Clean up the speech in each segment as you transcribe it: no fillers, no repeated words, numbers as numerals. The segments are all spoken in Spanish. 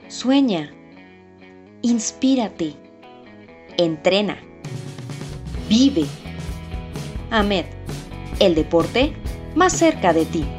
Sueña, inspírate, entrena, vive. AMED, el deporte más cerca de ti.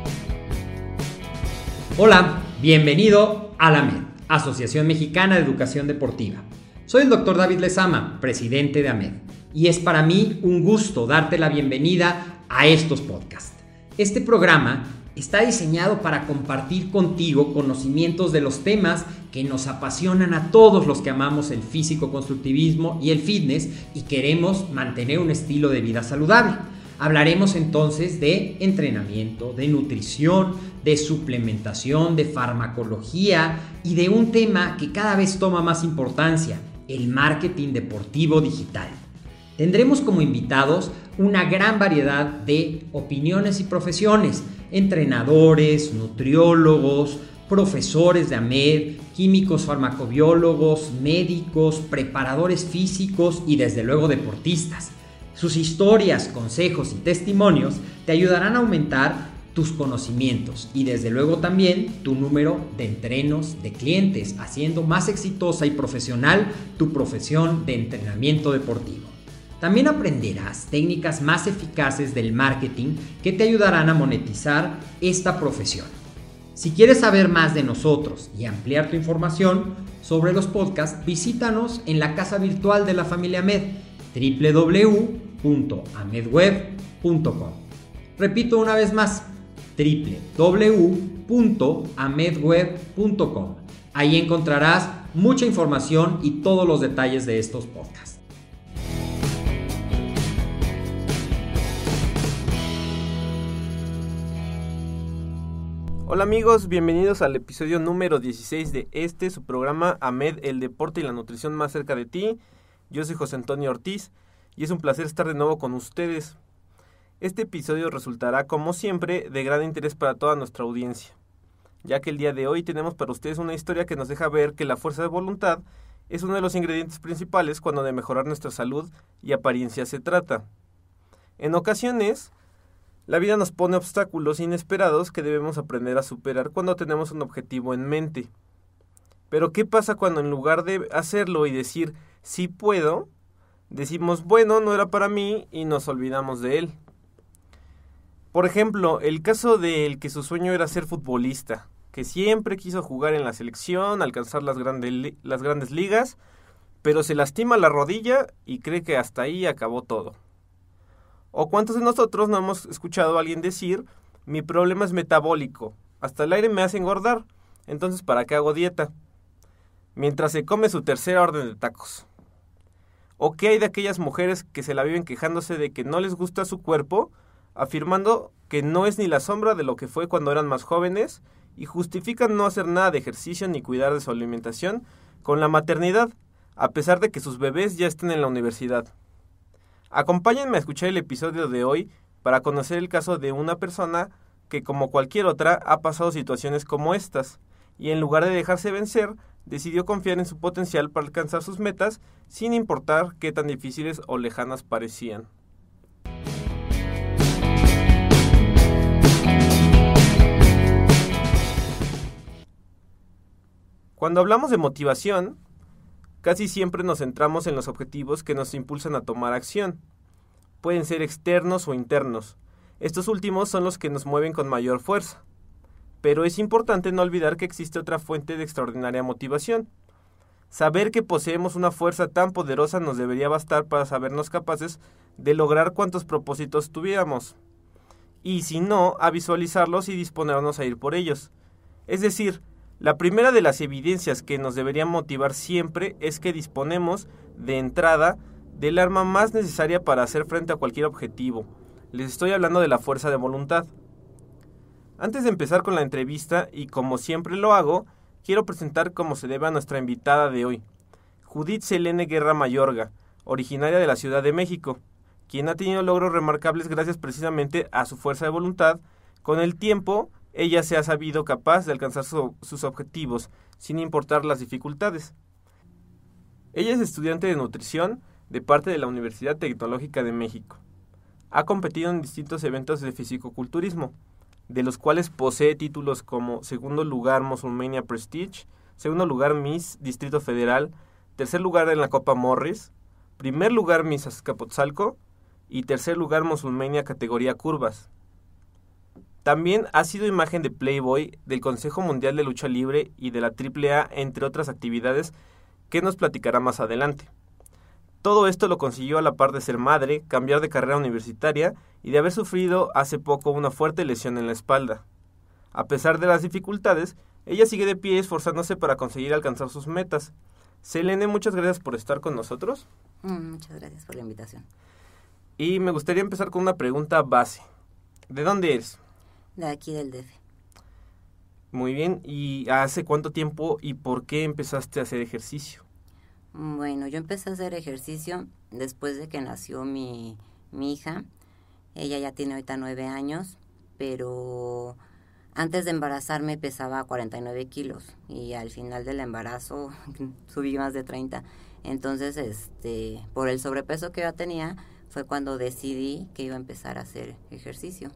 Hola, bienvenido a la AMED, Asociación Mexicana de Educación Deportiva. Soy el Dr. David Lezama, presidente de AMED, y es para mí un gusto darte la bienvenida a estos podcasts. Este programa está diseñado para compartir contigo conocimientos de los temas que nos apasionan a todos los que amamos el físico-constructivismo y el fitness y queremos mantener un estilo de vida saludable. Hablaremos entonces de entrenamiento, de nutrición, de suplementación, de farmacología y de un tema que cada vez toma más importancia, el marketing deportivo digital. Tendremos como invitados una gran variedad de opiniones y profesiones, entrenadores, nutriólogos, profesores de AMED, químicos farmacobiólogos, médicos, preparadores físicos y desde luego deportistas. Sus historias, consejos y testimonios te ayudarán a aumentar tus conocimientos y desde luego también tu número de entrenos de clientes, haciendo más exitosa y profesional tu profesión de entrenamiento deportivo. También aprenderás técnicas más eficaces del marketing que te ayudarán a monetizar esta profesión. Si quieres saber más de nosotros y ampliar tu información sobre los podcasts, visítanos en la casa virtual de la familia AMED, www.amedweb.com. Repito una vez más, www.amedweb.com. Ahí encontrarás mucha información y todos los detalles de estos podcasts. Hola amigos, bienvenidos al episodio número 16 de su programa AMED, el deporte y la nutrición más cerca de ti. Yo soy José Antonio Ortiz y es un placer estar de nuevo con ustedes. Este episodio resultará, como siempre, de gran interés para toda nuestra audiencia, ya que el día de hoy tenemos para ustedes una historia que nos deja ver que la fuerza de voluntad es uno de los ingredientes principales cuando de mejorar nuestra salud y apariencia se trata. En ocasiones, la vida nos pone obstáculos inesperados que debemos aprender a superar cuando tenemos un objetivo en mente. Pero ¿qué pasa cuando en lugar de hacerlo y decir sí puedo, decimos bueno, no era para mí y nos olvidamos de él? Por ejemplo, el caso del que su sueño era ser futbolista, que siempre quiso jugar en la selección, alcanzar las grandes ligas, pero se lastima la rodilla y cree que hasta ahí acabó todo. ¿O cuántos de nosotros no hemos escuchado a alguien decir, mi problema es metabólico, hasta el aire me hace engordar, entonces ¿para qué hago dieta? Mientras se come su tercera orden de tacos. ¿O qué hay de aquellas mujeres que se la viven quejándose de que no les gusta su cuerpo, afirmando que no es ni la sombra de lo que fue cuando eran más jóvenes y justifican no hacer nada de ejercicio ni cuidar de su alimentación con la maternidad, a pesar de que sus bebés ya estén en la universidad? Acompáñenme a escuchar el episodio de hoy para conocer el caso de una persona que, como cualquier otra, ha pasado situaciones como estas, y en lugar de dejarse vencer, decidió confiar en su potencial para alcanzar sus metas, sin importar qué tan difíciles o lejanas parecían. Cuando hablamos de motivación, casi siempre nos centramos en los objetivos que nos impulsan a tomar acción. Pueden ser externos o internos. Estos últimos son los que nos mueven con mayor fuerza. Pero es importante no olvidar que existe otra fuente de extraordinaria motivación. Saber que poseemos una fuerza tan poderosa nos debería bastar para sabernos capaces de lograr cuantos propósitos tuviéramos. Y si no, a visualizarlos y disponernos a ir por ellos. Es decir, la primera de las evidencias que nos debería motivar siempre es que disponemos, de entrada, del arma más necesaria para hacer frente a cualquier objetivo. Les estoy hablando de la fuerza de voluntad. Antes de empezar con la entrevista, y como siempre lo hago, quiero presentar como se debe a nuestra invitada de hoy, Judith Selene Guerra Mayorga, originaria de la Ciudad de México, quien ha tenido logros remarcables gracias precisamente a su fuerza de voluntad. Con el tiempo, ella se ha sabido capaz de alcanzar sus objetivos, sin importar las dificultades. Ella es estudiante de nutrición de parte de la Universidad Tecnológica de México. Ha competido en distintos eventos de fisicoculturismo, de los cuales posee títulos como segundo lugar WrestleMania Prestige, segundo lugar Miss Distrito Federal, tercer lugar en la Copa Morris, primer lugar Miss Azcapotzalco y tercer lugar Musulmania categoría curvas. También ha sido imagen de Playboy, del Consejo Mundial de Lucha Libre y de la AAA, entre otras actividades que nos platicará más adelante. Todo esto lo consiguió a la par de ser madre, cambiar de carrera universitaria y de haber sufrido hace poco una fuerte lesión en la espalda. A pesar de las dificultades, ella sigue de pie esforzándose para conseguir alcanzar sus metas. Selene, muchas gracias por estar con nosotros. Muchas gracias por la invitación. Y me gustaría empezar con una pregunta base. ¿De dónde eres? De aquí del DF. Muy bien. ¿Y hace cuánto tiempo y por qué empezaste a hacer ejercicio? Bueno, yo empecé a hacer ejercicio después de que nació mi hija. Ella ya tiene ahorita 9 años, pero antes de embarazarme pesaba 49 kilos y al final del embarazo subí más de 30. Entonces, por el sobrepeso que yo tenía, fue cuando decidí que iba a empezar a hacer ejercicio.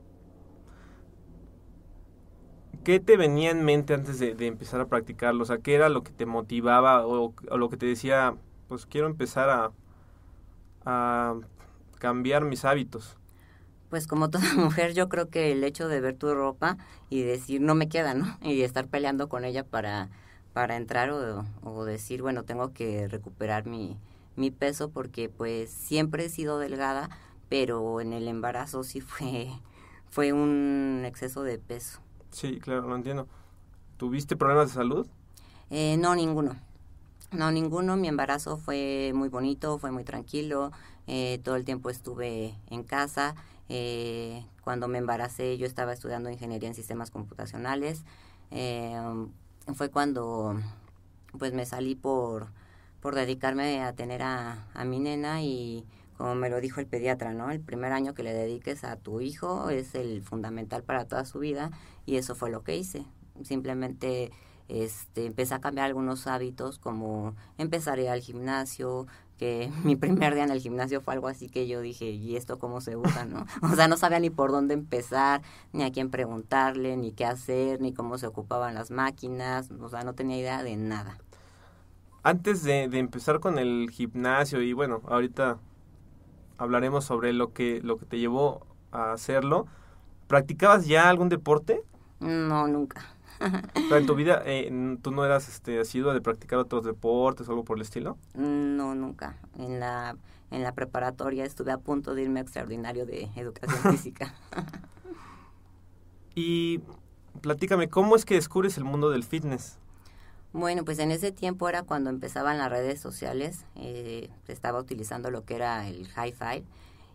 ¿Qué te venía en mente antes de empezar a practicarlo? O sea, ¿qué era lo que te motivaba o lo que te decía, pues quiero empezar a cambiar mis hábitos? Pues como toda mujer, yo creo que el hecho de ver tu ropa y decir, no me queda, ¿no? Y estar peleando con ella para entrar o decir, bueno, tengo que recuperar mi peso porque pues siempre he sido delgada, pero en el embarazo sí fue un exceso de peso. Sí, claro, lo entiendo. ¿Tuviste problemas de salud? No, ninguno. No, ninguno. Mi embarazo fue muy bonito, fue muy tranquilo. Todo el tiempo estuve en casa. Cuando me embaracé yo estaba estudiando ingeniería en sistemas computacionales. Fue cuando pues me salí por dedicarme a tener a mi nena y como me lo dijo el pediatra, ¿no? El primer año que le dediques a tu hijo es el fundamental para toda su vida y eso fue lo que hice. Simplemente empecé a cambiar algunos hábitos como empezar a ir al gimnasio, que mi primer día en el gimnasio fue algo así que yo dije, ¿y esto cómo se usa, no? O sea, no sabía ni por dónde empezar, ni a quién preguntarle, ni qué hacer, ni cómo se ocupaban las máquinas, o sea, no tenía idea de nada. Antes de empezar con el gimnasio y bueno, ahorita hablaremos sobre lo que te llevó a hacerlo, ¿practicabas ya algún deporte? No, nunca. O sea, en tu vida, ¿tú no eras asidua de practicar otros deportes o algo por el estilo? No, nunca. En la preparatoria estuve a punto de irme a extraordinario de educación física. Y platícame, ¿cómo es que descubres el mundo del fitness? Bueno, pues en ese tiempo era cuando empezaban las redes sociales, se estaba utilizando lo que era el Hi-Fi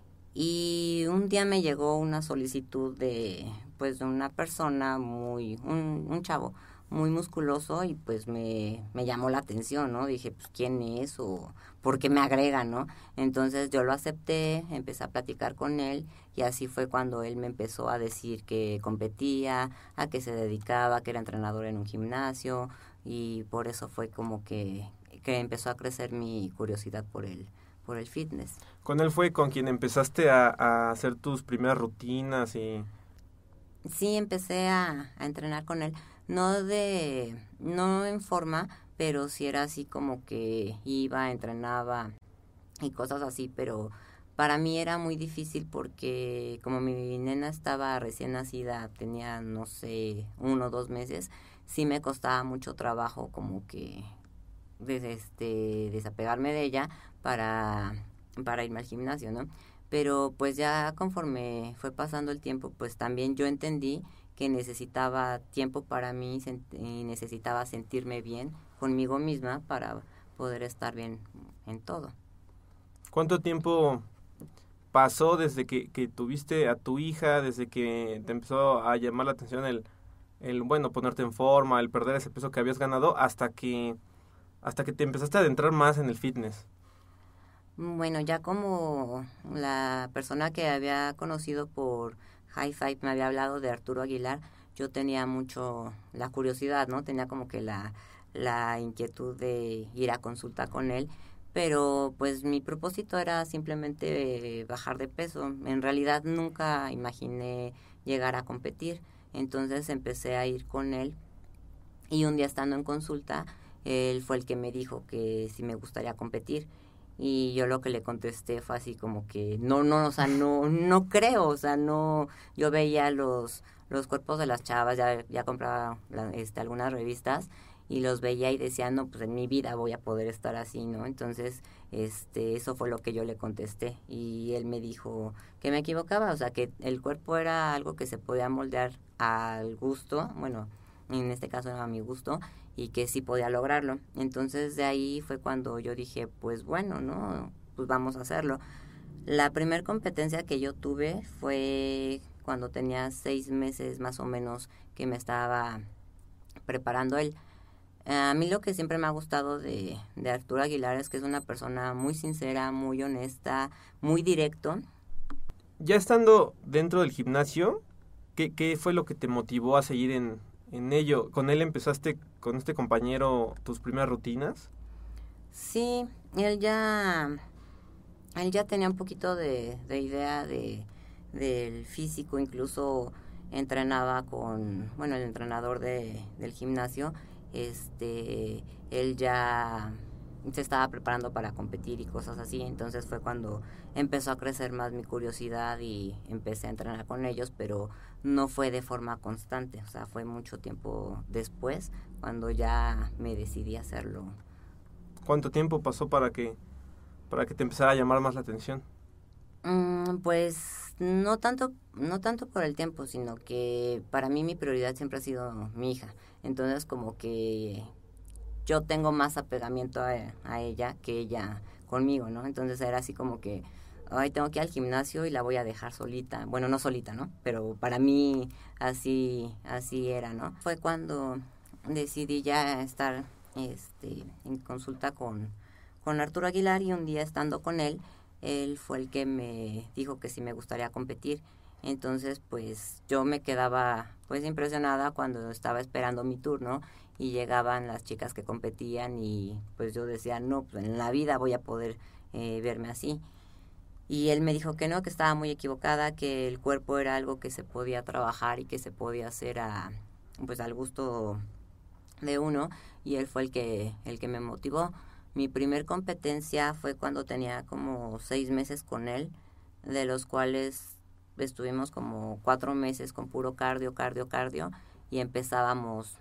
y un día me llegó una solicitud de una persona un chavo muy musculoso y pues me llamó la atención, ¿no? Dije, pues ¿quién es o por qué me agrega, no? Entonces yo lo acepté, empecé a platicar con él y así fue cuando él me empezó a decir que competía, a qué se dedicaba, que era entrenador en un gimnasio y por eso fue como que empezó a crecer mi curiosidad por el fitness. ¿Con él fue con quien empezaste a hacer tus primeras rutinas y...? Sí, empecé a entrenar con él, no en forma, pero sí era así como que iba, entrenaba y cosas así, pero para mí era muy difícil porque como mi nena estaba recién nacida, tenía, no sé, 1 o 2 meses, sí me costaba mucho trabajo como que desapegarme de ella para irme al gimnasio, ¿no? Pero pues ya conforme fue pasando el tiempo, pues también yo entendí que necesitaba tiempo para mí y necesitaba sentirme bien conmigo misma para poder estar bien en todo. ¿Cuánto tiempo pasó desde que tuviste a tu hija, desde que te empezó a llamar la atención el ponerte en forma, el perder ese peso que habías ganado, hasta que te empezaste a adentrar más en el fitness? Bueno, ya como la persona que había conocido por Hi-Fi me había hablado de Arturo Aguilar, yo tenía mucho la curiosidad, ¿no? Tenía como que la inquietud de ir a consulta con él, pero pues mi propósito era simplemente bajar de peso. En realidad nunca imaginé llegar a competir, entonces empecé a ir con él Y un día estando en consulta, él fue el que me dijo que si me gustaría competir. Y yo lo que le contesté fue así como que no, o sea, no creo, o sea, no, yo veía los cuerpos de las chavas, ya compraba algunas revistas y los veía y decía, no, pues en mi vida voy a poder estar así, ¿no? Entonces, eso fue lo que yo le contesté y él me dijo que me equivocaba, o sea, que el cuerpo era algo que se podía moldear al gusto, bueno, en este caso era a mi gusto, y que sí podía lograrlo. Entonces de ahí fue cuando yo dije, pues bueno, ¿no? Pues vamos a hacerlo. La primer competencia que yo tuve fue cuando tenía 6 meses más o menos que me estaba preparando él. A mí lo que siempre me ha gustado de Arturo Aguilar es que es una persona muy sincera, muy honesta, muy directo. Ya estando dentro del gimnasio, ¿qué fue lo que te motivó a seguir en ello? ¿Con él empezaste, con este compañero, tus primeras rutinas? Sí, él ya tenía un poquito de idea del físico, incluso entrenaba con, bueno, el entrenador del gimnasio, él ya se estaba preparando para competir y cosas así, entonces fue cuando empezó a crecer más mi curiosidad y empecé a entrenar con ellos, pero no fue de forma constante, o sea, fue mucho tiempo después cuando ya me decidí a hacerlo. ¿Cuánto tiempo pasó para que te empezara a llamar más la atención? Pues no tanto por el tiempo, sino que para mí mi prioridad siempre ha sido mi hija, entonces como que yo tengo más apegamiento a ella que ella conmigo, ¿no? Entonces era así como que, ay, tengo que ir al gimnasio y la voy a dejar solita. Bueno, no solita, ¿no? Pero para mí así era, ¿no? Fue cuando decidí ya estar en consulta con Arturo Aguilar y un día estando con él fue el que me dijo que sí me gustaría competir. Entonces, pues yo me quedaba pues impresionada cuando estaba esperando mi turno y llegaban las chicas que competían y pues yo decía, no, pues en la vida voy a poder verme así. Y él me dijo que no, que estaba muy equivocada, que el cuerpo era algo que se podía trabajar y que se podía hacer pues al gusto de uno, y él fue el que me motivó. Mi primer competencia fue cuando tenía como 6 meses con él, de los cuales estuvimos como 4 meses con puro cardio, y empezábamos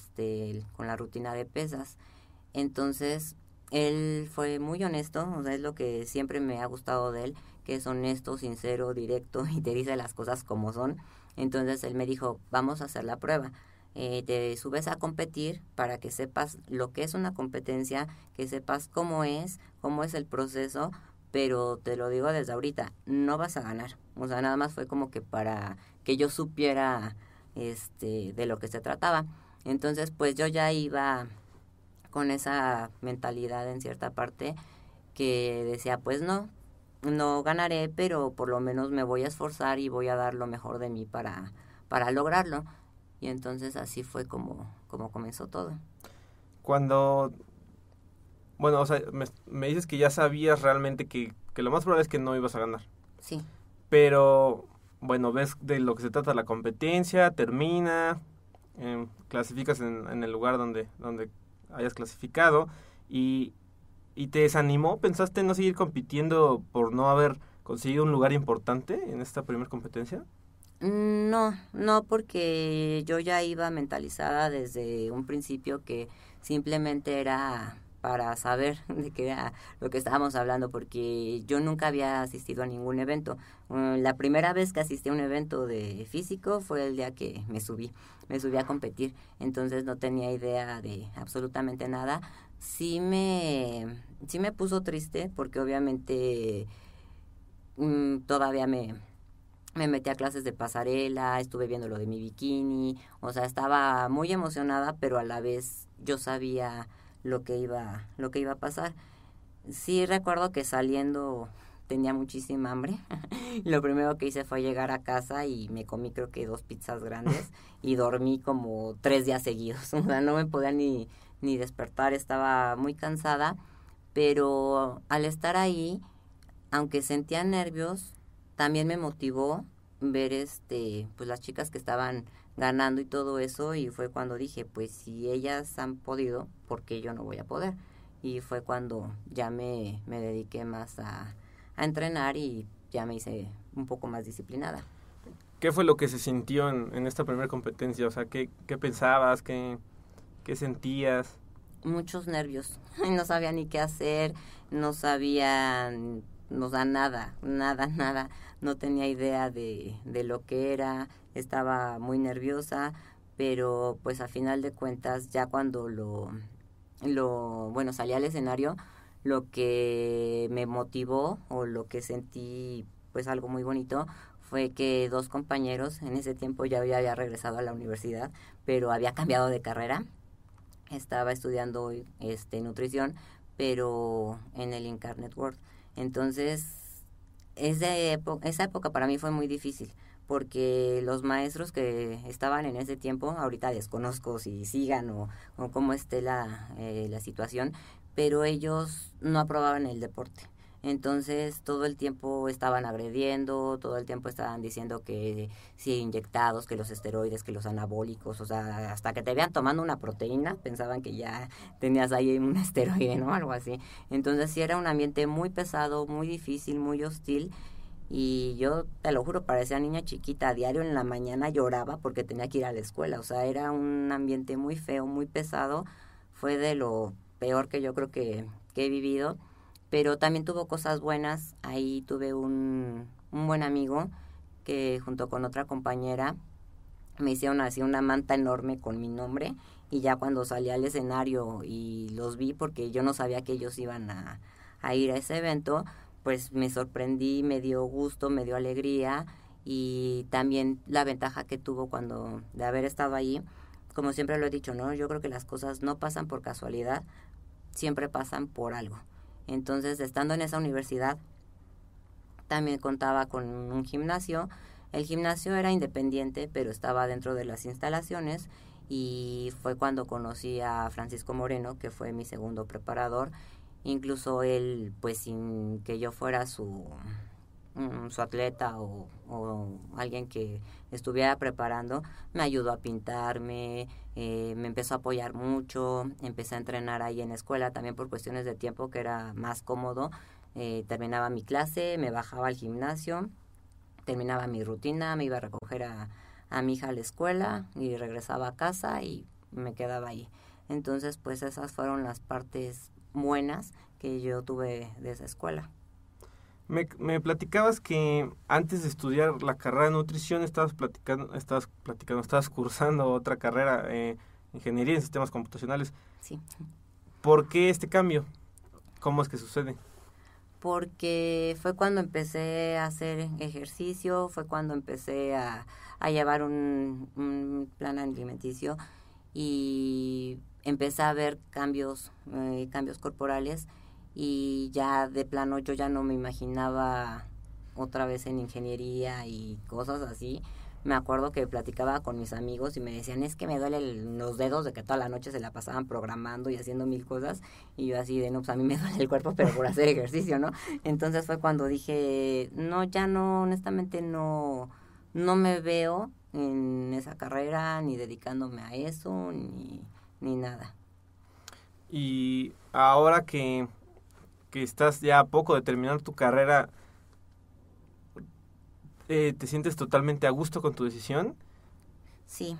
con la rutina de pesas. Entonces, él fue muy honesto, o sea, es lo que siempre me ha gustado de él, que es honesto, sincero, directo y te dice las cosas como son. Entonces, él me dijo, vamos a hacer la prueba. Te subes a competir para que sepas lo que es una competencia, que sepas cómo es el proceso, pero te lo digo desde ahorita, no vas a ganar. O sea, nada más fue como que para que yo supiera de lo que se trataba. Entonces, pues yo ya iba con esa mentalidad en cierta parte que decía, pues no ganaré, pero por lo menos me voy a esforzar y voy a dar lo mejor de mí para lograrlo. Y entonces así fue como comenzó todo. Cuando, bueno, o sea, me dices que ya sabías realmente que lo más probable es que no ibas a ganar. Sí. Pero, bueno, ves de lo que se trata la competencia, termina, clasificas en el lugar donde hayas clasificado y te desanimó. ¿Pensaste en no seguir compitiendo por no haber conseguido un lugar importante en esta primera competencia? No, porque yo ya iba mentalizada desde un principio que simplemente era para saber de qué era lo que estábamos hablando, porque yo nunca había asistido a ningún evento. La primera vez que asistí a un evento de físico fue el día que me subí a competir, entonces no tenía idea de absolutamente nada. Sí me puso triste porque obviamente todavía me metí a clases de pasarela, estuve viendo lo de mi bikini, o sea, estaba muy emocionada, pero a la vez yo sabía lo que iba a pasar. Sí recuerdo que saliendo tenía muchísima hambre. Lo primero que hice fue llegar a casa y me comí creo que 2 pizzas grandes y dormí como 3 días seguidos. O sea, no me podía ni despertar, estaba muy cansada, pero al estar ahí, aunque sentía nervios, también me motivó ver pues las chicas que estaban ganando y todo eso, y fue cuando dije, pues si ellas han podido, ¿por qué yo no voy a poder? Y fue cuando ya me dediqué más a entrenar y ya me hice un poco más disciplinada. ¿Qué fue lo que se sintió en esta primera competencia? O sea, ¿qué pensabas? ¿Qué sentías? Muchos nervios, no sabía ni qué hacer, no sabía, no da nada, no tenía idea de lo que era, estaba muy nerviosa, pero pues a final de cuentas ya cuando bueno, salí al escenario, lo que me motivó o lo que sentí pues algo muy bonito fue que 2 compañeros, en ese tiempo ya había regresado a la universidad, pero había cambiado de carrera, estaba estudiando nutrición, pero en el Incarnet World. Entonces, esa época para mí fue muy difícil, porque los maestros que estaban en ese tiempo, ahorita desconozco si sigan o cómo esté la situación, pero ellos no aprobaban el deporte. Entonces todo el tiempo estaban agrediendo, todo el tiempo estaban diciendo que si inyectados, que los esteroides, que los anabólicos, o sea, hasta que te vean tomando una proteína, pensaban que ya tenías ahí un esteroide, ¿no? Algo así. Entonces sí era un ambiente muy pesado, muy difícil, muy hostil, y yo te lo juro, parecía niña chiquita, a diario en la mañana lloraba porque tenía que ir a la escuela, o sea, era un ambiente muy feo, muy pesado, fue de lo peor que yo creo que he vivido, pero también tuvo cosas buenas. Ahí tuve un buen amigo que junto con otra compañera me hicieron así una manta enorme con mi nombre, y ya cuando salí al escenario y los vi, porque yo no sabía que ellos iban a ir a ese evento, pues me sorprendí, me dio gusto, me dio alegría, y también la ventaja que tuvo cuando de haber estado ahí, como siempre lo he dicho, ¿no? Yo creo que las cosas no pasan por casualidad, siempre pasan por algo. Entonces, estando en esa universidad, también contaba con un gimnasio. El gimnasio era independiente, pero estaba dentro de las instalaciones, y fue cuando conocí a Francisco Moreno, que fue mi segundo preparador. Incluso él, pues sin que yo fuera su atleta o alguien que estuviera preparando, me ayudó a pintarme, me empezó a apoyar mucho, empecé a entrenar ahí en la escuela también por cuestiones de tiempo, que era más cómodo. Terminaba mi clase, me bajaba al gimnasio, terminaba mi rutina, me iba a recoger a mi hija a la escuela y regresaba a casa y me quedaba ahí. Entonces, pues esas fueron las partes buenas que yo tuve de esa escuela. Me platicabas que antes de estudiar la carrera de nutrición estabas cursando otra carrera, ingeniería en sistemas computacionales. Sí. ¿Por qué este cambio? ¿Cómo es que sucede? Porque fue cuando empecé a hacer ejercicio, fue cuando empecé a llevar un plan alimenticio, y empecé a ver cambios corporales, y ya de plano yo ya no me imaginaba otra vez en ingeniería y cosas así. Me acuerdo que platicaba con mis amigos y me decían, es que me duelen los dedos de que toda la noche se la pasaban programando y haciendo mil cosas, y yo así de, no, pues a mí me duele el cuerpo, pero por hacer ejercicio, ¿no? Entonces fue cuando dije, no, ya no, honestamente no me veo en esa carrera, ni dedicándome a eso, ni nada. Y ahora que estás ya a poco de terminar tu carrera, ¿te sientes totalmente a gusto con tu decisión? Sí,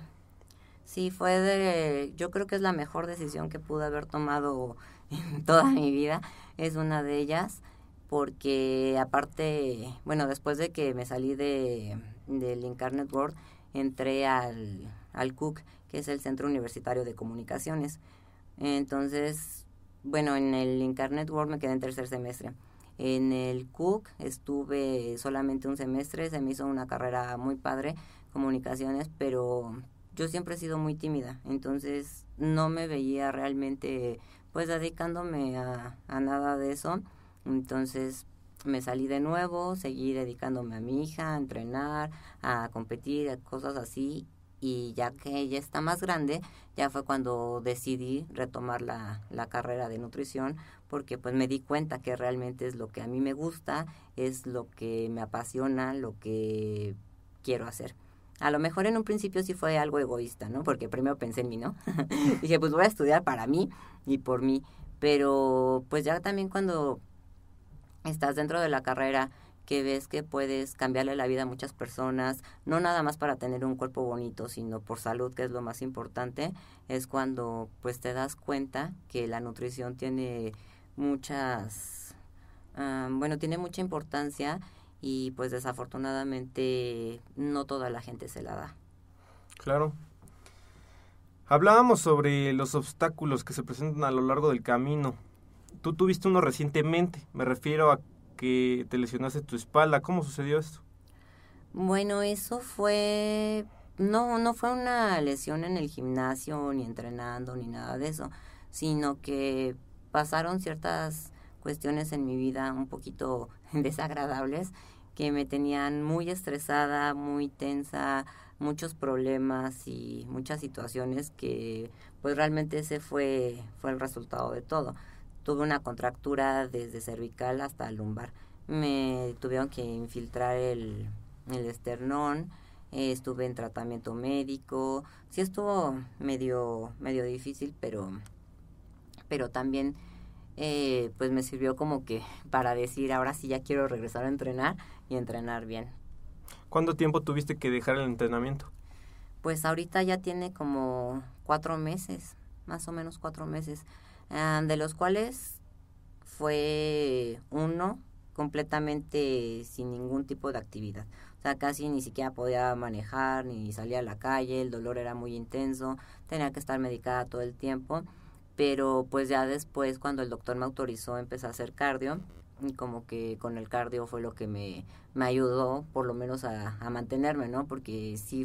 yo creo que es la mejor decisión que pude haber tomado en toda mi vida, es una de ellas, porque aparte, bueno, después de que me salí del Incarnet World, entré al CUC, que es el Centro Universitario de Comunicaciones. Entonces, bueno, en el Incarnet World me quedé en tercer semestre. En el CUC estuve solamente un semestre, se me hizo una carrera muy padre, comunicaciones, pero yo siempre he sido muy tímida, entonces no me veía realmente pues dedicándome a nada de eso. Entonces me salí de nuevo, seguí dedicándome a mi hija, a entrenar, a competir, a cosas así, y ya que ella está más grande, ya fue cuando decidí retomar la carrera de nutrición, porque pues me di cuenta que realmente es lo que a mí me gusta, es lo que me apasiona, lo que quiero hacer. A lo mejor en un principio sí fue algo egoísta, ¿no? Porque primero pensé en mí, ¿no? Dije, pues voy a estudiar para mí y por mí. Pero pues ya también cuando estás dentro de la carrera, que ves que puedes cambiarle la vida a muchas personas, no nada más para tener un cuerpo bonito, sino por salud, que es lo más importante, es cuando pues te das cuenta que la nutrición tiene tiene mucha importancia y pues desafortunadamente no toda la gente se la da. Claro. Hablábamos sobre los obstáculos que se presentan a lo largo del camino. Tú tuviste uno recientemente, me refiero a que te lesionaste tu espalda. ¿Cómo sucedió esto? Bueno, eso fue... No fue una lesión en el gimnasio, ni entrenando, ni nada de eso, sino que pasaron ciertas cuestiones en mi vida un poquito desagradables que me tenían muy estresada, muy tensa, muchos problemas y muchas situaciones que pues realmente ese fue el resultado de todo. Tuve una contractura desde cervical hasta lumbar. Me tuvieron que infiltrar el esternón, estuve en tratamiento médico. Sí estuvo medio difícil, pero también pues me sirvió como que para decir, ahora sí ya quiero regresar a entrenar y entrenar bien. ¿Cuánto tiempo tuviste que dejar el entrenamiento? Pues ahorita ya tiene como 4 meses, más o menos 4 meses. De los cuales fue uno completamente sin ningún tipo de actividad. O sea, casi ni siquiera podía manejar, ni salía a la calle, el dolor era muy intenso, tenía que estar medicada todo el tiempo, pero pues ya después cuando el doctor me autorizó empecé a hacer cardio, y como que con el cardio fue lo que me ayudó por lo menos a mantenerme, ¿no? Porque sí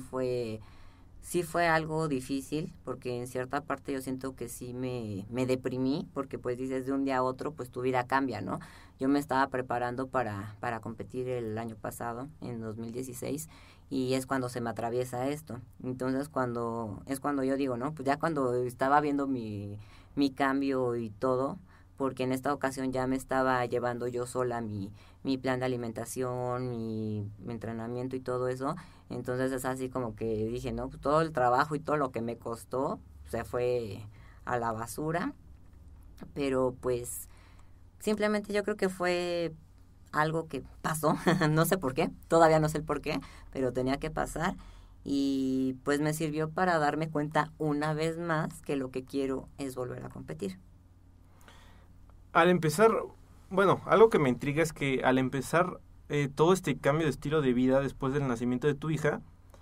fue algo difícil, porque en cierta parte yo siento que sí me deprimí, porque pues dices de un día a otro, pues tu vida cambia, ¿no? Yo me estaba preparando para competir el año pasado, en 2016, y es cuando se me atraviesa esto. Entonces es cuando yo digo, ¿no? Pues ya cuando estaba viendo mi cambio y todo, porque en esta ocasión ya me estaba llevando yo sola mi plan de alimentación, mi entrenamiento y todo eso. Entonces es así como que dije, no, pues todo el trabajo y todo lo que me costó se fue a la basura, pero pues simplemente yo creo que fue algo que pasó, no sé por qué, todavía no sé el por qué, pero tenía que pasar y pues me sirvió para darme cuenta una vez más que lo que quiero es volver a competir. Al empezar, bueno, algo que me intriga es que al empezar todo este cambio de estilo de vida después del nacimiento de tu hija,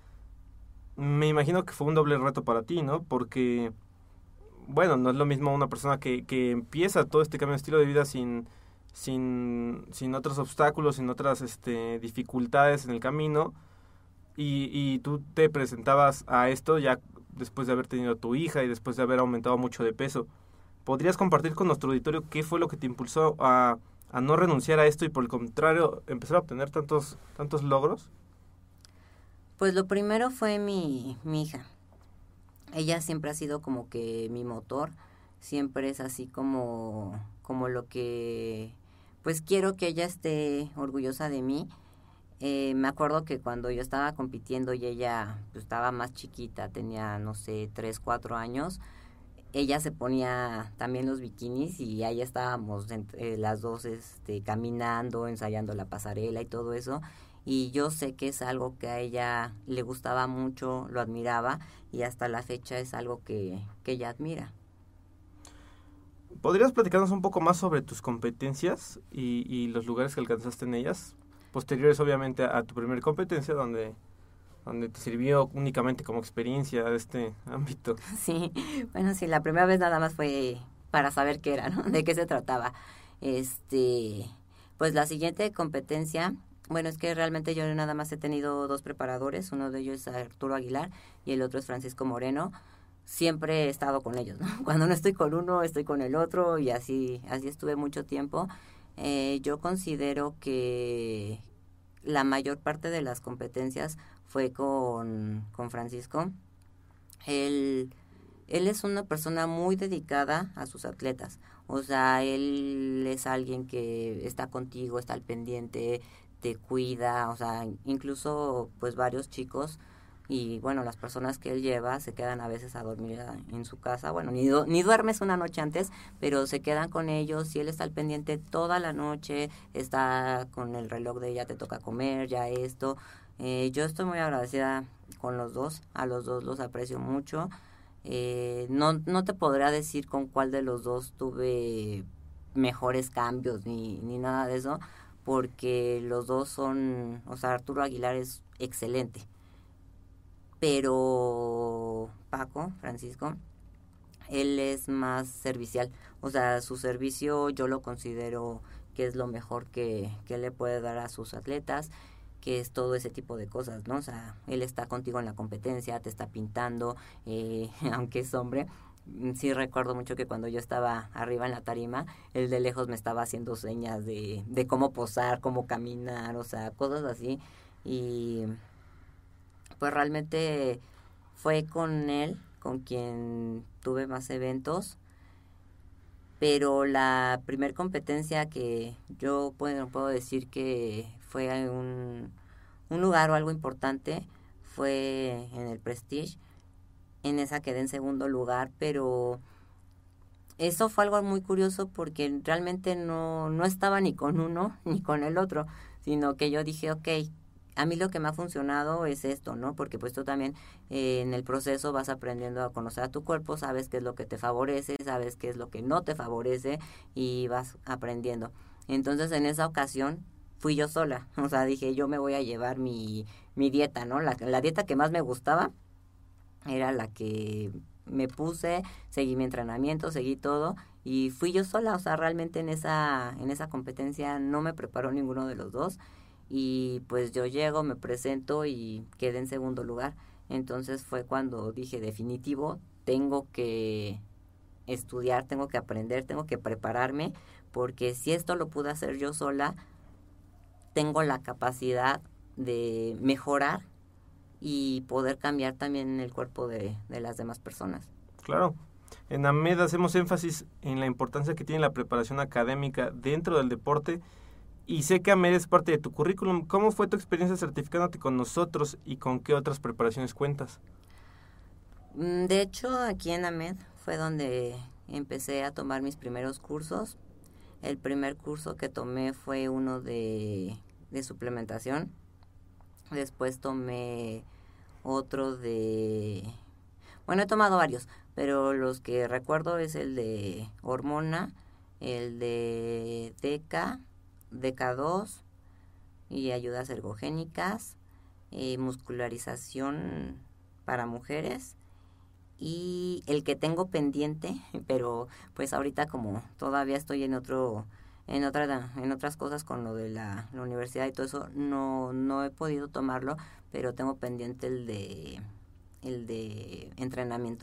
me imagino que fue un doble reto para ti, ¿no? Porque, bueno, no es lo mismo una persona que empieza todo este cambio de estilo de vida sin otros obstáculos, sin otras dificultades en el camino, y tú te presentabas a esto ya después de haber tenido a tu hija y después de haber aumentado mucho de peso. ¿Podrías compartir con nuestro auditorio qué fue lo que te impulsó a no renunciar a esto y por el contrario empezar a obtener tantos logros? Pues lo primero fue mi hija. Ella siempre ha sido como que mi motor, siempre es así como lo que pues quiero que ella esté orgullosa de mí. Me acuerdo que cuando yo estaba compitiendo y ella pues, estaba más chiquita, tenía no sé 3, 4 años, ella se ponía también los bikinis y ahí estábamos las dos caminando, ensayando la pasarela y todo eso. Y yo sé que es algo que a ella le gustaba mucho, lo admiraba y hasta la fecha es algo que ella admira. ¿Podrías platicarnos un poco más sobre tus competencias y los lugares que alcanzaste en ellas? Posteriores obviamente a tu primera competencia donde te sirvió únicamente como experiencia de este ámbito. Sí, bueno, sí, la primera vez nada más fue para saber qué era, ¿no? De qué se trataba. Pues la siguiente competencia, bueno, es que realmente yo nada más he tenido 2 preparadores, uno de ellos es Arturo Aguilar y el otro es Francisco Moreno. Siempre he estado con ellos, ¿no? Cuando no estoy con uno, estoy con el otro y así estuve mucho tiempo. Yo considero que la mayor parte de las competencias fue con Francisco. Él es una persona muy dedicada a sus atletas. O sea, él es alguien que está contigo, está al pendiente, te cuida. O sea, incluso pues varios chicos y bueno, las personas que él lleva se quedan a veces a dormir en su casa, bueno, ni duermes una noche antes, pero se quedan con ellos y él está al pendiente toda la noche, está con el reloj de ya te toca comer, ya esto. Yo estoy muy agradecida con los dos, a los dos los aprecio mucho. No te podría decir con cuál de los dos tuve mejores cambios ni nada de eso, porque los dos son, o sea, Arturo Aguilar es excelente, pero Francisco, él es más servicial, o sea, su servicio yo lo considero que es lo mejor que le puede dar a sus atletas, que es todo ese tipo de cosas, ¿no? O sea, él está contigo en la competencia, te está pintando, aunque es hombre. Sí recuerdo mucho que cuando yo estaba arriba en la tarima, él de lejos me estaba haciendo señas de cómo posar, cómo caminar, o sea, cosas así. Y pues realmente fue con él con quien tuve más eventos, pero la primer competencia que yo puedo decir que fue un lugar o algo importante fue en el Prestige. En esa quedé en segundo lugar, pero eso fue algo muy curioso porque realmente no estaba ni con uno ni con el otro, sino que yo dije, ok, a mí lo que me ha funcionado es esto, ¿no? Porque pues tú también en el proceso vas aprendiendo a conocer a tu cuerpo, sabes qué es lo que te favorece, sabes qué es lo que no te favorece y vas aprendiendo. Entonces en esa ocasión fui yo sola, o sea, dije yo me voy a llevar mi dieta, ¿no? La dieta que más me gustaba era la que me puse, seguí mi entrenamiento, seguí todo y fui yo sola, o sea, realmente en esa competencia no me preparó ninguno de los dos y pues yo llego, me presento y quedé en segundo lugar. Entonces fue cuando dije, definitivo, tengo que estudiar, tengo que aprender, tengo que prepararme, porque si esto lo pude hacer yo sola, tengo la capacidad de mejorar y poder cambiar también el cuerpo de las demás personas. Claro. En AMED hacemos énfasis en la importancia que tiene la preparación académica dentro del deporte y sé que AMED es parte de tu currículum. ¿Cómo fue tu experiencia certificándote con nosotros y con qué otras preparaciones cuentas? De hecho, aquí en AMED fue donde empecé a tomar mis primeros cursos. El primer curso que tomé fue uno de suplementación. Después tomé otro de... Bueno, he tomado varios, pero los que recuerdo es el de hormona, el de DK2 y ayudas ergogénicas, muscularización para mujeres y el que tengo pendiente, pero pues ahorita como todavía estoy en otras cosas con lo de la universidad y todo eso, no he podido tomarlo, pero tengo pendiente el de entrenamiento.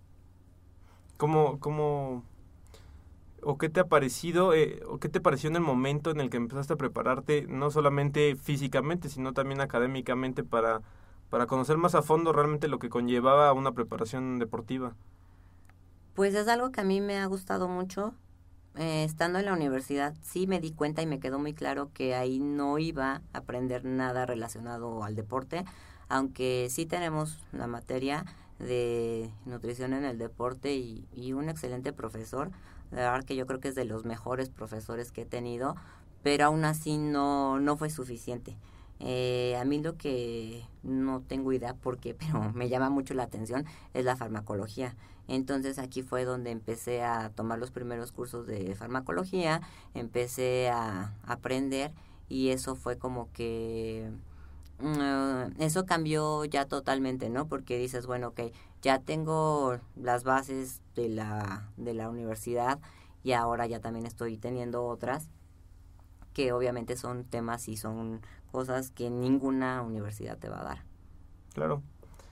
¿Cómo o qué te ha parecido o qué te pareció en el momento en el que empezaste a prepararte, no solamente físicamente, sino también académicamente para conocer más a fondo realmente lo que conllevaba una preparación deportiva? Pues es algo que a mí me ha gustado mucho. Estando en la universidad sí me di cuenta y me quedó muy claro que ahí no iba a aprender nada relacionado al deporte, aunque sí tenemos la materia de nutrición en el deporte y un excelente profesor. La verdad que yo creo que es de los mejores profesores que he tenido, pero aún así no fue suficiente. A mí lo que no tengo idea por qué, pero me llama mucho la atención es la farmacología. Entonces aquí fue donde empecé a tomar los primeros cursos de farmacología, empecé a aprender y eso fue como que eso cambió ya totalmente, ¿no? Porque dices, bueno, ok, ya tengo las bases de la universidad y ahora ya también estoy teniendo otras que obviamente son temas y son cosas que ninguna universidad te va a dar. Claro.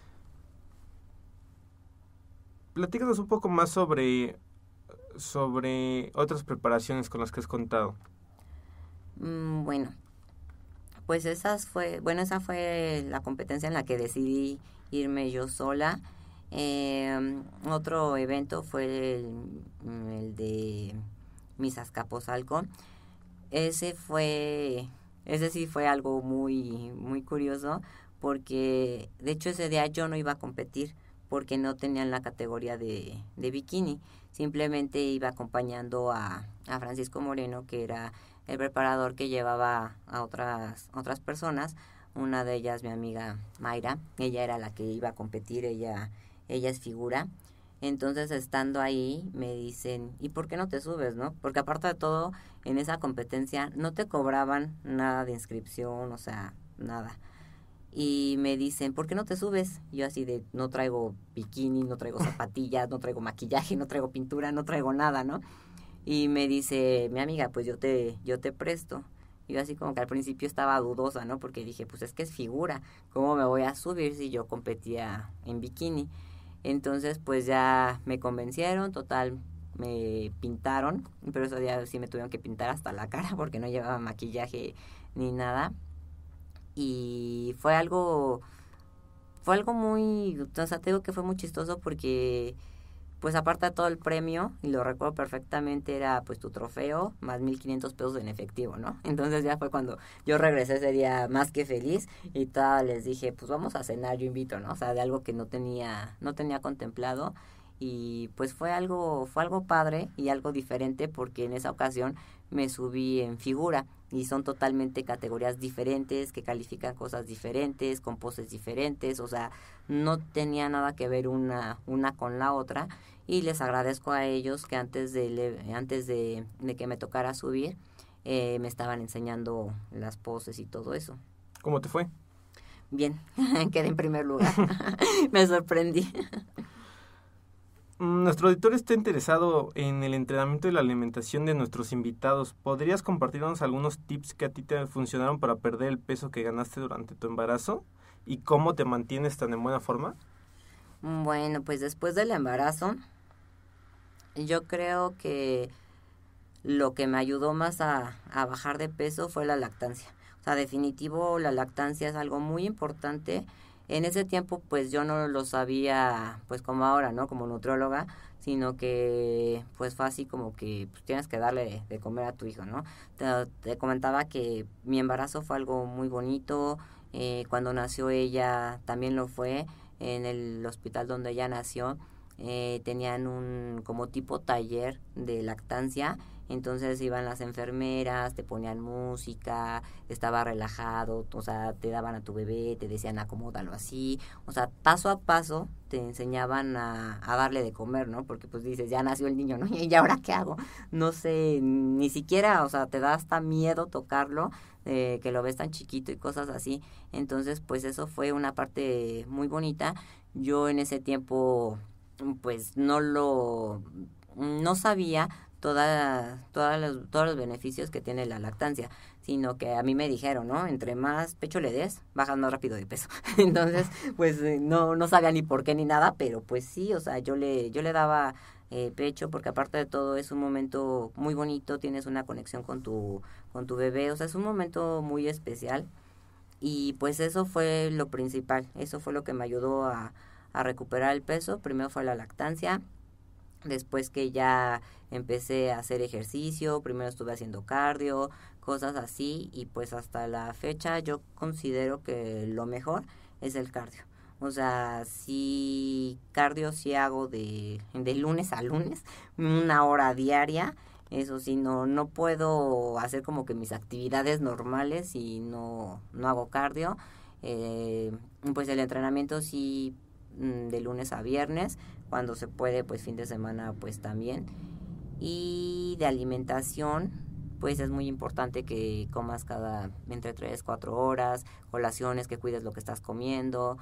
Platícanos un poco más sobre otras preparaciones con las que has contado. Bueno, pues esa fue la competencia en la que decidí irme yo sola. Otro evento fue el de Miss Azcapotzalco. Ese sí fue algo muy, muy curioso porque de hecho ese día yo no iba a competir porque no tenían la categoría de bikini, simplemente iba acompañando a Francisco Moreno, que era el preparador que llevaba a otras personas. Una de ellas, mi amiga Mayra, ella era la que iba a competir, ella es figura. Entonces, estando ahí, me dicen, ¿y por qué no te subes, no? Porque aparte de todo, en esa competencia no te cobraban nada de inscripción, o sea, nada. Y me dicen, ¿por qué no te subes? Yo así de, no traigo bikini, no traigo zapatillas, no traigo maquillaje, no traigo pintura, no traigo nada, ¿no? Y me dice mi amiga, pues yo te presto. Y yo así como que al principio estaba dudosa, ¿no? Porque dije, pues es que es figura, ¿cómo me voy a subir si yo competía en bikini? Entonces, pues ya me convencieron, total, me pintaron, pero ese día sí me tuvieron que pintar hasta la cara porque no llevaba maquillaje ni nada. Y fue algo muy, o sea, te digo que fue muy chistoso porque, pues aparte de todo el premio, y lo recuerdo perfectamente, era pues tu trofeo más 1,500 pesos en efectivo, ¿no? Entonces ya fue cuando yo regresé ese día más que feliz y tal, les dije, pues vamos a cenar, yo invito, ¿no? O sea, de algo que no tenía contemplado. Y pues fue algo padre y algo diferente porque en esa ocasión me subí en figura y son totalmente categorías diferentes que califican cosas diferentes, con poses diferentes, o sea, no tenía nada que ver una con la otra. Y les agradezco a ellos que antes de que me tocara subir me estaban enseñando las poses y todo eso. ¿Cómo te fue? Bien, quedé en primer lugar. Me sorprendí. Nuestro auditor está interesado en el entrenamiento y la alimentación de nuestros invitados. ¿Podrías compartirnos algunos tips que a ti te funcionaron para perder el peso que ganaste durante tu embarazo? ¿Y cómo te mantienes tan en buena forma? Bueno, pues después del embarazo, yo creo que lo que me ayudó más a bajar de peso fue la lactancia. O sea, definitivo, la lactancia es algo muy importante. En ese tiempo, pues yo no lo sabía, pues como ahora, ¿no? Como nutrióloga, sino que, pues fue así como que pues, tienes que darle de comer a tu hijo, ¿no? Te comentaba que mi embarazo fue algo muy bonito. Cuando nació ella también lo fue. En el hospital donde ella nació, tenían un como tipo taller de lactancia. Entonces iban las enfermeras, te ponían música, estaba relajado, o sea, te daban a tu bebé, te decían acomódalo así, o sea, paso a paso te enseñaban a darle de comer, ¿no? Porque pues dices, ya nació el niño, ¿no? ¿Y ahora qué hago? No sé, ni siquiera, o sea, te da hasta miedo tocarlo, que lo ves tan chiquito y cosas así. Entonces, pues eso fue una parte muy bonita. Yo en ese tiempo, pues no sabía todos los beneficios que tiene la lactancia, sino que a mí me dijeron, ¿no? Entre más pecho le des, bajas más rápido de peso. Entonces, pues no sabía ni por qué ni nada, pero pues sí, o sea, yo le daba pecho porque aparte de todo es un momento muy bonito, tienes una conexión con tu bebé, o sea, es un momento muy especial y pues eso fue lo principal, eso fue lo que me ayudó a recuperar el peso. Primero fue la lactancia. Después que ya empecé a hacer ejercicio, primero estuve haciendo cardio, cosas así, y pues hasta la fecha yo considero que lo mejor es el cardio. O sea, sí, cardio sí hago de lunes a lunes, 1 hora diaria. Eso sí, no puedo hacer como que mis actividades normales y no hago cardio. Pues el entrenamiento sí, de lunes a viernes, cuando se puede, pues fin de semana, pues también. Y de alimentación, pues es muy importante que comas entre 3-4 horas, colaciones, que cuides lo que estás comiendo.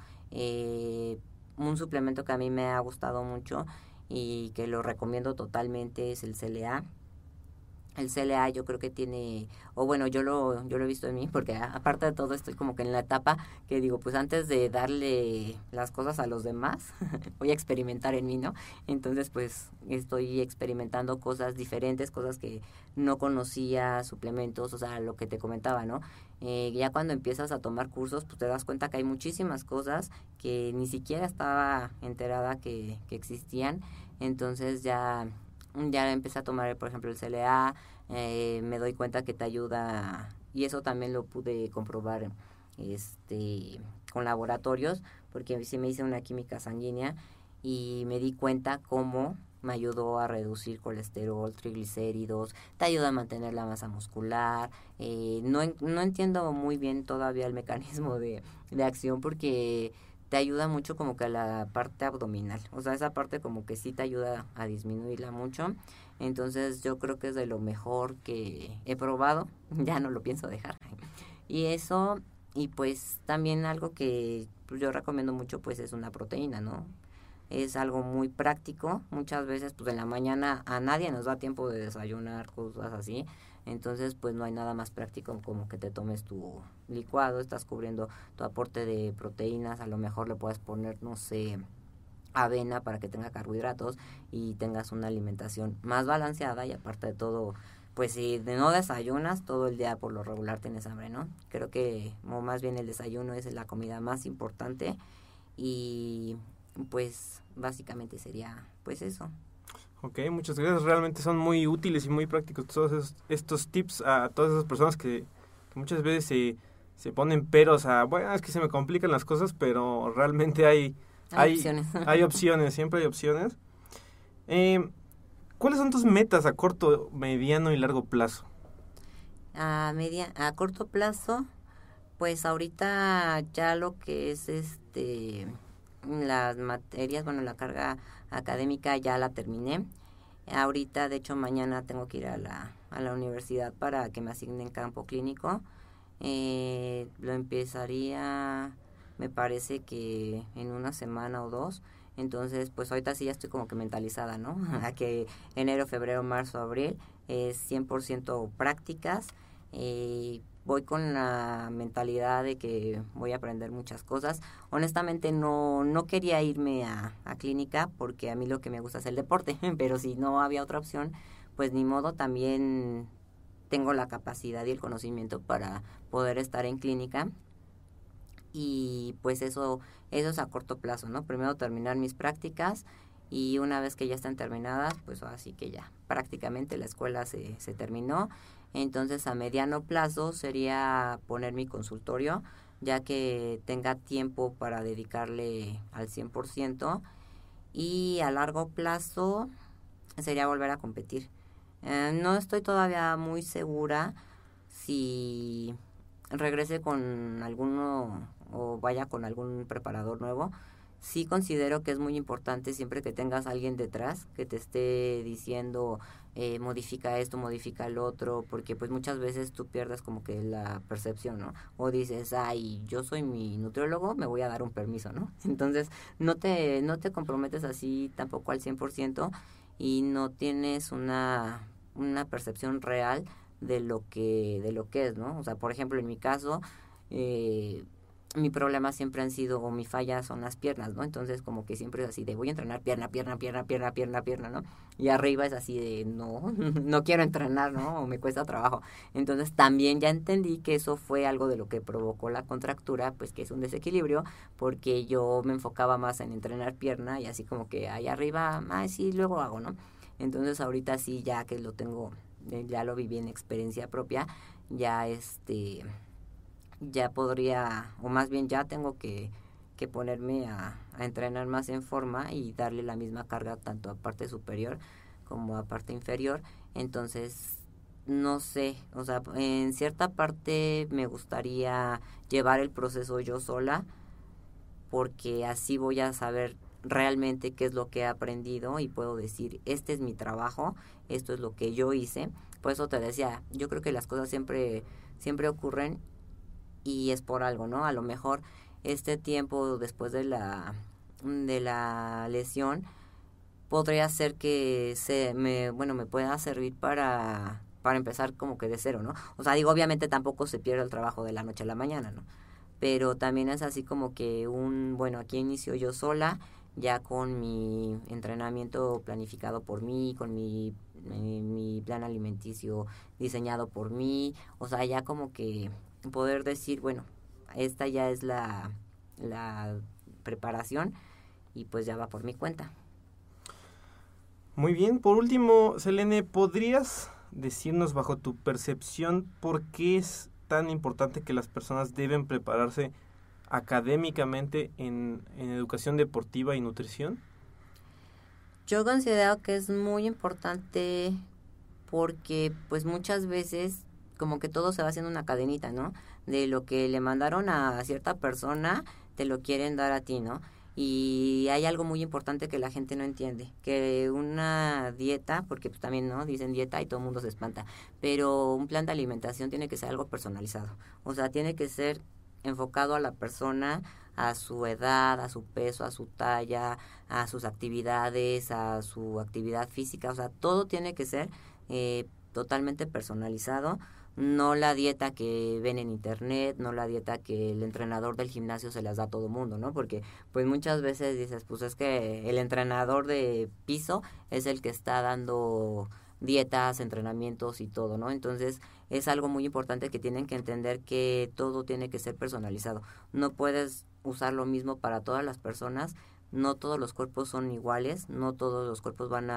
Un suplemento que a mí me ha gustado mucho y que lo recomiendo totalmente es el CLA. El CLA yo creo que tiene, o bueno, yo lo he visto en mí, porque aparte de todo estoy como que en la etapa que digo, pues antes de darle las cosas a los demás, voy a experimentar en mí, ¿no? Entonces pues estoy experimentando cosas diferentes, cosas que no conocía, suplementos, o sea, lo que te comentaba, ¿no? Ya cuando empiezas a tomar cursos, pues te das cuenta que hay muchísimas cosas que ni siquiera estaba enterada que existían. Entonces ya empecé a tomar, por ejemplo, el CLA, me doy cuenta que te ayuda, y eso también lo pude comprobar laboratorios, porque sí me hice una química sanguínea y me di cuenta cómo me ayudó a reducir colesterol, triglicéridos, te ayuda a mantener la masa muscular. No entiendo muy bien todavía el mecanismo de acción, porque te ayuda mucho como que a la parte abdominal, o sea, esa parte como que sí te ayuda a disminuirla mucho. Entonces yo creo que es de lo mejor que he probado, ya no lo pienso dejar. Y eso, y pues también algo que pues, yo recomiendo mucho, pues es una proteína, ¿no? Es algo muy práctico. Muchas veces pues en la mañana a nadie nos da tiempo de desayunar, cosas así. Entonces pues no hay nada más práctico como que te tomes tu licuado, estás cubriendo tu aporte de proteínas, a lo mejor le puedes poner, no sé, avena para que tenga carbohidratos y tengas una alimentación más balanceada. Y aparte de todo, pues si no desayunas todo el día, por lo regular tienes hambre, ¿no? Creo que, o más bien el desayuno es la comida más importante, y pues básicamente sería pues eso. Ok, muchas gracias. Realmente son muy útiles y muy prácticos todos estos tips a todas esas personas que muchas veces se ponen peros a, bueno, es que se me complican las cosas, pero realmente hay opciones. Hay opciones, siempre hay opciones. ¿Cuáles son tus metas a corto, mediano y largo plazo? A corto plazo, pues ahorita ya lo que es las materias, bueno, la carga académica ya la terminé. Ahorita, de hecho, mañana tengo que ir a la universidad para que me asignen campo clínico. Lo empezaría, me parece que en una semana o 2. Entonces, pues ahorita sí ya estoy como que mentalizada, ¿no? A que enero, febrero, marzo, abril es 100% prácticas. Voy con la mentalidad de que voy a aprender muchas cosas. Honestamente no quería irme a clínica, porque a mí lo que me gusta es el deporte, pero si no había otra opción, pues ni modo. También tengo la capacidad y el conocimiento para poder estar en clínica. Y pues eso es a corto plazo, ¿no? Primero terminar mis prácticas, y una vez que ya están terminadas, pues así que ya prácticamente la escuela se terminó. Entonces a mediano plazo sería poner mi consultorio, ya que tenga tiempo para dedicarle al 100%. Y a largo plazo sería volver a competir. No estoy todavía muy segura si regrese con alguno o vaya con algún preparador nuevo. Sí considero que es muy importante siempre que tengas a alguien detrás que te esté diciendo modifica esto, modifica el otro, porque pues muchas veces tú pierdes como que la percepción, ¿no? O dices, ay, yo soy mi nutriólogo, me voy a dar un permiso, ¿no? Entonces no te comprometes así tampoco al 100%, y no tienes una percepción real de lo que es, ¿no? O sea, por ejemplo, en mi caso, mi problema siempre han sido, o mi falla son las piernas, ¿no? Entonces como que siempre es así de voy a entrenar pierna, ¿no? Y arriba es así de no quiero entrenar, ¿no? O me cuesta trabajo. Entonces también ya entendí que eso fue algo de lo que provocó la contractura, pues que es un desequilibrio, porque yo me enfocaba más en entrenar pierna y así como que ahí arriba, sí, luego hago, ¿no? Entonces ahorita sí, ya que lo tengo, ya lo viví en experiencia propia, ya ya podría, o más bien ya tengo que ponerme a entrenar más en forma y darle la misma carga tanto a parte superior como a parte inferior. Entonces, no sé, o sea, en cierta parte me gustaría llevar el proceso yo sola, porque así voy a saber realmente qué es lo que he aprendido y puedo decir, este es mi trabajo, esto es lo que yo hice. Por eso te decía, yo creo que las cosas siempre ocurren y es por algo, ¿no? A lo mejor este tiempo después de la lesión podría ser que me pueda servir para empezar como que de cero, ¿no? O sea, digo, obviamente tampoco se pierde el trabajo de la noche a la mañana, ¿no? Pero también es así como que aquí inicio yo sola, ya con mi entrenamiento planificado por mí, con mi plan alimenticio diseñado por mí, o sea, ya como que poder decir, bueno, esta ya es la preparación y pues ya va por mi cuenta. Muy bien, por último, Selene, ¿podrías decirnos bajo tu percepción por qué es tan importante que las personas deben prepararse académicamente en educación deportiva y nutrición? Yo considero que es muy importante porque pues muchas veces como que todo se va haciendo una cadenita, ¿no? De lo que le mandaron a cierta persona, te lo quieren dar a ti, ¿no? Y hay algo muy importante que la gente no entiende, que una dieta, porque pues también, ¿no? Dicen dieta y todo el mundo se espanta, pero un plan de alimentación tiene que ser algo personalizado, o sea, tiene que ser enfocado a la persona, a su edad, a su peso, a su talla, a sus actividades, a su actividad física, o sea, todo tiene que ser totalmente personalizado. No la dieta que ven en internet, no la dieta que el entrenador del gimnasio se las da a todo mundo, ¿no? Porque pues muchas veces dices, pues es que el entrenador de piso es el que está dando dietas, entrenamientos y todo, ¿no? Entonces es algo muy importante que tienen que entender, que todo tiene que ser personalizado. No puedes usar lo mismo para todas las personas, no todos los cuerpos son iguales, no todos los cuerpos van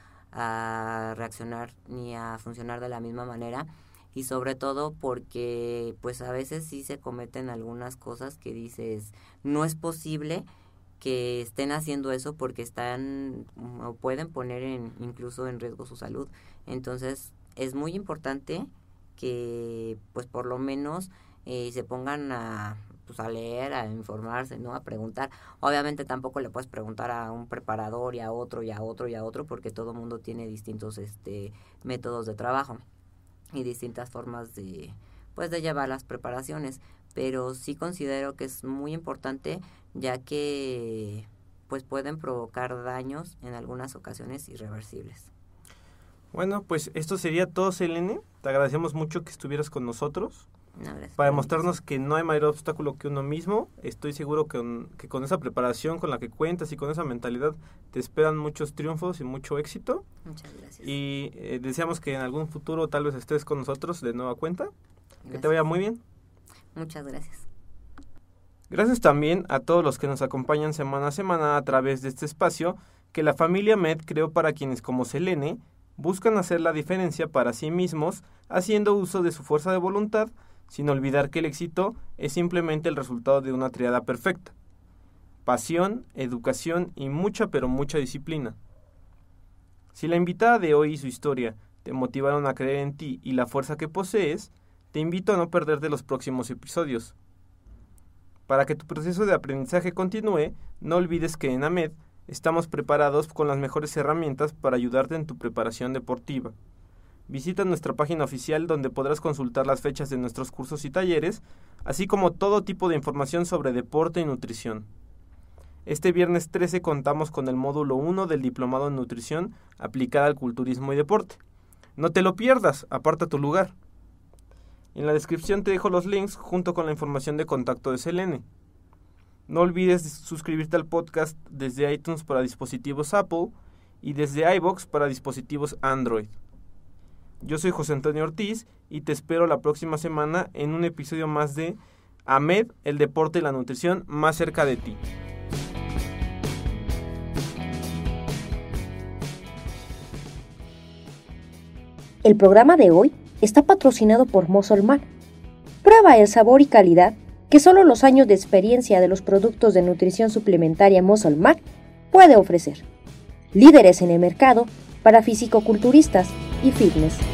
a reaccionar ni a funcionar de la misma manera. Y sobre todo porque pues a veces sí se cometen algunas cosas que dices, no es posible que estén haciendo eso porque están o pueden poner incluso en riesgo su salud. Entonces es muy importante que pues por lo menos se pongan a leer, a informarse, ¿no? A preguntar. Obviamente tampoco le puedes preguntar a un preparador y a otro y a otro y a otro porque todo mundo tiene distintos métodos de trabajo y distintas formas de llevar las preparaciones, pero sí considero que es muy importante, ya que pues pueden provocar daños en algunas ocasiones irreversibles. Bueno, pues esto sería todo, Selene. Te agradecemos mucho que estuvieras con nosotros. No, para demostrarnos que no hay mayor obstáculo que uno mismo. Estoy seguro que con esa preparación con la que cuentas y con esa mentalidad te esperan muchos triunfos y mucho éxito. Muchas gracias. Y deseamos que en algún futuro tal vez estés con nosotros de nueva cuenta. Gracias. Que te vaya muy bien. Muchas gracias. Gracias también a todos los que nos acompañan semana a semana a través de este espacio que la familia Med creó para quienes como Selene buscan hacer la diferencia para sí mismos haciendo uso de su fuerza de voluntad, sin olvidar que el éxito es simplemente el resultado de una triada perfecta: pasión, educación y mucha pero mucha disciplina. Si la invitada de hoy y su historia te motivaron a creer en ti y la fuerza que posees, te invito a no perderte los próximos episodios. Para que tu proceso de aprendizaje continúe, no olvides que en AMED estamos preparados con las mejores herramientas para ayudarte en tu preparación deportiva. Visita nuestra página oficial donde podrás consultar las fechas de nuestros cursos y talleres, así como todo tipo de información sobre deporte y nutrición. Este viernes 13 contamos con el módulo 1 del Diplomado en Nutrición aplicada al culturismo y deporte. No te lo pierdas, aparta tu lugar. En la descripción te dejo los links junto con la información de contacto de Selene. No olvides suscribirte al podcast desde iTunes para dispositivos Apple y desde iVoox para dispositivos Android. Yo soy José Antonio Ortiz y te espero la próxima semana en un episodio más de AMED, el deporte y la nutrición más cerca de ti. El programa de hoy está patrocinado por Muscle Mar. Prueba el sabor y calidad que solo los años de experiencia de los productos de nutrición suplementaria Muscle Mar puede ofrecer. Líderes en el mercado para fisicoculturistas y fitness.